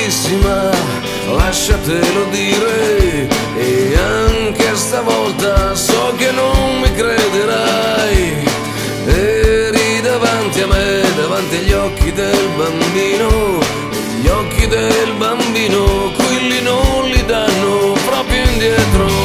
bellissima, lasciatelo dire, e anche stavolta so che non mi crederai. Eri davanti a me, davanti agli occhi del bambino, gli occhi del bambino, quelli non li danno proprio indietro.